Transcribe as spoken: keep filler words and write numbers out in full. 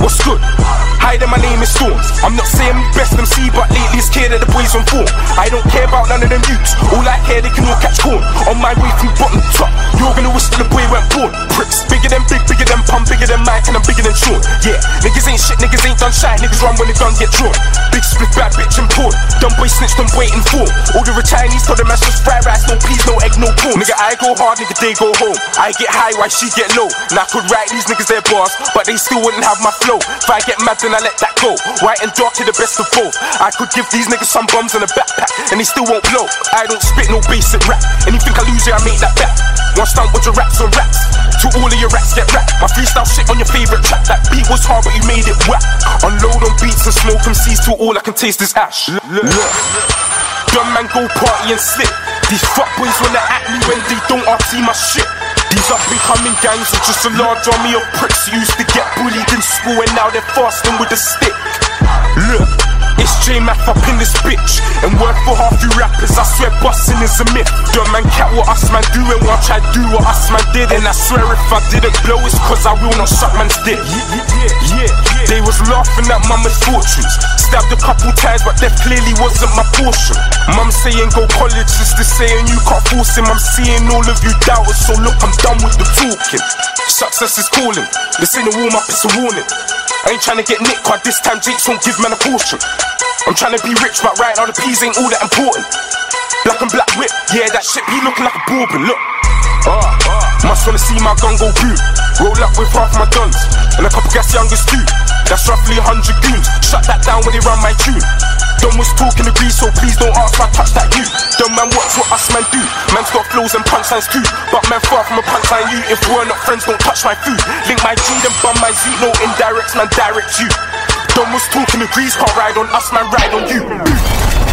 what's good? Hi there, my name is Storms. I'm not saying I'm best M C, but lately it's clear that the boys on form. I don't care about none of them youths. All I care, they can all catch corn. On my way from bottom top, you're gonna wish that the boy went born. Pricks, bigger than big, bigger than pump, bigger than Mike, and I'm bigger than Sean. Yeah, niggas ain't shit, niggas ain't done shit. Niggas run when the gun get drawn. Big split, bad bitch and porn. Dumb boy snitch, them waiting for. All the Chinese told them that's just fried rice, no peas, no egg, no corn. Nigga, I go hard, nigga, they go home. I get high while she get low. Now I could write these niggas their bars, but they still wouldn't have my flow. If I get mad, then I let that go. White and dark are the best of both. I could give these niggas some bums in a backpack, and they still won't blow. I don't spit no basic rap. Anything I lose, yeah, I make that back. One stunt with your raps on raps. To all of your raps get rap. My freestyle shit on your favorite track. That beat was hard, but you made it whack. Unload on beats and smoke M Cs till all I can taste is ash. Look. Dumb man go party and slip. These fuckboys wanna at me when they don't R T my shit. These up and coming gangs are just a large army of pricks who used to get bullied in school and now they're fasting with a stick. Look, it's J-Math up in this bitch. And work for half you rappers, I swear busting is a myth. Dumb man cat what us man do and watch I do what us man did. And I swear if I didn't blow it's cause I will not suck man's dick. Yeah, yeah, yeah. They was laughing at my misfortunes. Stabbed a couple times but death clearly wasn't my portion. Mum saying go college, sister saying you can't force him. I'm seeing all of you doubters, so look I'm done with the talking. Success is calling, this ain't a warm up, it's a warning. I ain't tryna get nicked, cause this time Jakes won't give man a portion. I'm tryna be rich, but right now the peas ain't all that important. Black and black whip, yeah that shit be looking like a bourbon, look. Ah, uh, must wanna see my gun go boom. Roll up with half my guns, and a couple gas youngers too. That's roughly a hundred goons, shut that down when they run my tune. Dumb was talking to grease, so please don't ask if I touch that you. Dumb man watch what us man do. Man's got flows and punchlines too, but man far from a punchline you. If we're not friends, don't touch my food. Link my G, then bum my Z, no indirects, man direct you. Dumb was talking to grease, can't ride on us, man ride on you.